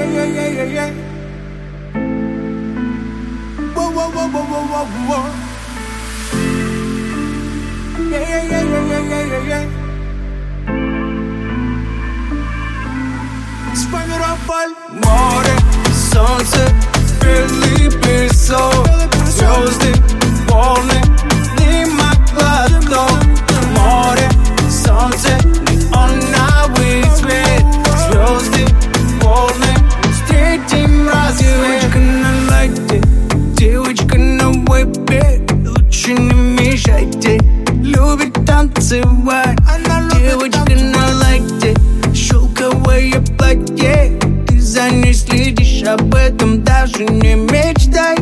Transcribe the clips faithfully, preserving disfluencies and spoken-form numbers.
yeah, yeah, yeah, yeah. Whoa, whoa, whoa, whoa, whoa, whoa, whoa. Yeah, yeah, yeah, yeah, yeah, yeah, yeah, yeah. Spend it up all. Море, солнце, Филиппин сол, звезды, волны, снимок глоток. Море, солнце, неоновый свет, звезды, волны, встретим рассвет. Девочка на лайте, девочка на вебе, лучше не мешайте, любит танцевать. Девочка на лайте, шелковое платье, ты за ней следишь, об этом даже не мечтай.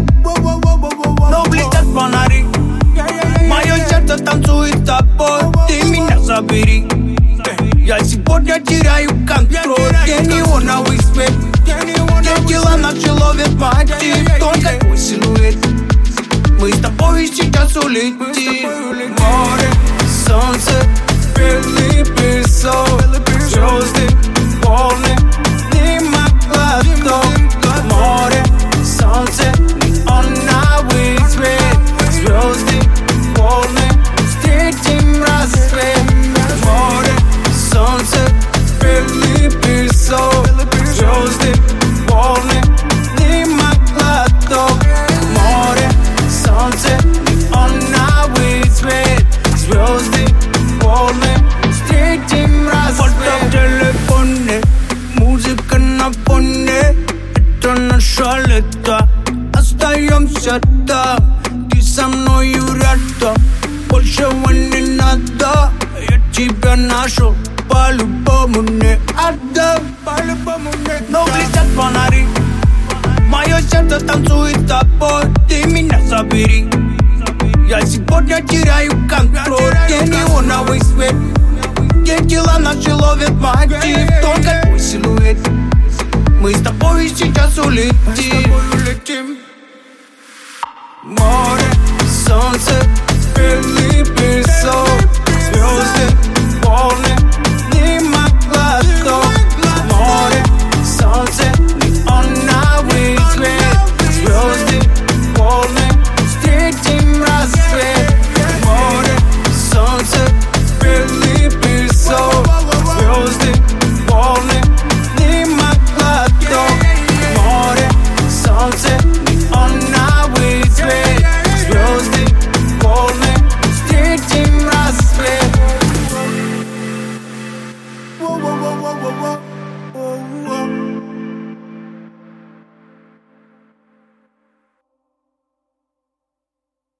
Но блестят фонари, мое сердце танцует с тобой, ты меня забери. Я сегодня теряю контроль, где неоновый свет, где тела наши ловят мотив, только твой силуэт. Мы с тобой сейчас улетим. Море, солнце, Филиппин сол, звезды, волны, снимок глоток. Море, солнце, неоновый свет, звезды, волны, встретим рассвет. Море, солнце, Филиппин сол, звезды, волны, снимок глоток. Море, солнце, неоновый свет, звезды, волны, встретим рассвет. Фото в телефоне, музыка на фоне, это наше лето, остаемся там, ты со мною рядом, большего не надо, я тебя нашел, по-любому не отдам, по-любому не. Но блестят фонари, мое сердце танцует с тобой, ты меня забери. Я сегодня теряю контроль, где неоновый свет, где тела наши ловят мотив, только твой силуэт. Мы с тобой сейчас улетим. Море, солнце, Филиппин